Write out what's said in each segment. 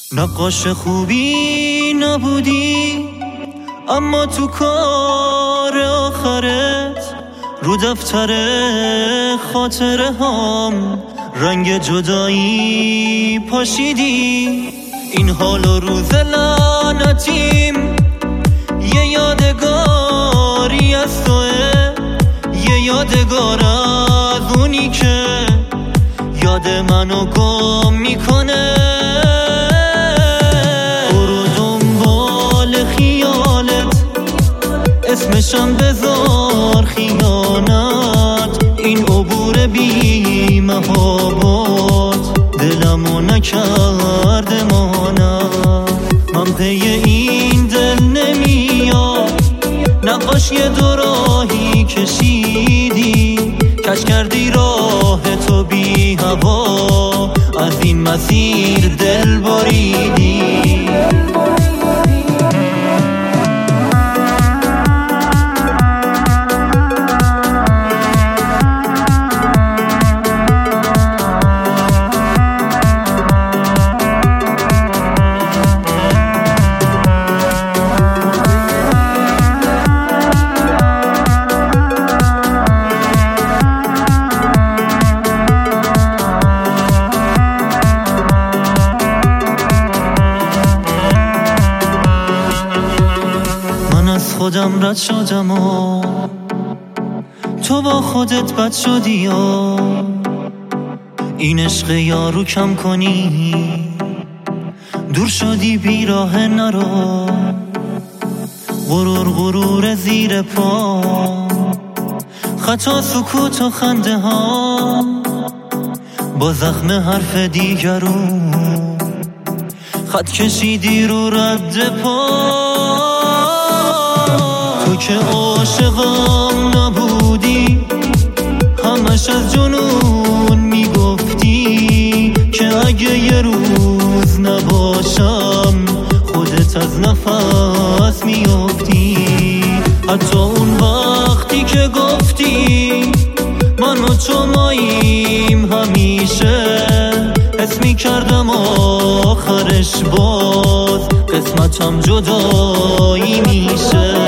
نقاش خوبی نبودی، اما تو کار آخرت رو دفتر خاطره هام رنگ جدایی پاشیدی. این حال و روز لعنتیم یه یادگاری از توه، یه یادگار از اونی که یاد منو گم میکنه. برو دنبال خیالت، اسمشم بذار خیانت. این عبور بی محابات دلمو نکرده مانم. من پی این دل نمیاد، نقاش یه دوراهی کشیدی، کج کردی راه تو بی هوا، از این مسیر دل بریدی. خودم رد شدم و تو با خودت بد شدی و این عشق یارو کم کنی، دور شدی بیراه نرو. غرور زیر پا، خطا سکوت و خنده ها، با زخم حرف دیگرون خط کشیدی رو رد پا. تو که عاشقم نبودی، همش از جنون میگفتی که اگه یه روز نباشم خودت از نفس میافتی. حتی اون وقتی که گفتی من و تو ماییم همیشه، حس میکردم آخرش باز قسمتم جدایی میشه.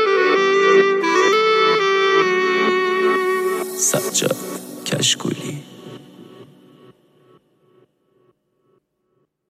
سجاد کشکولی.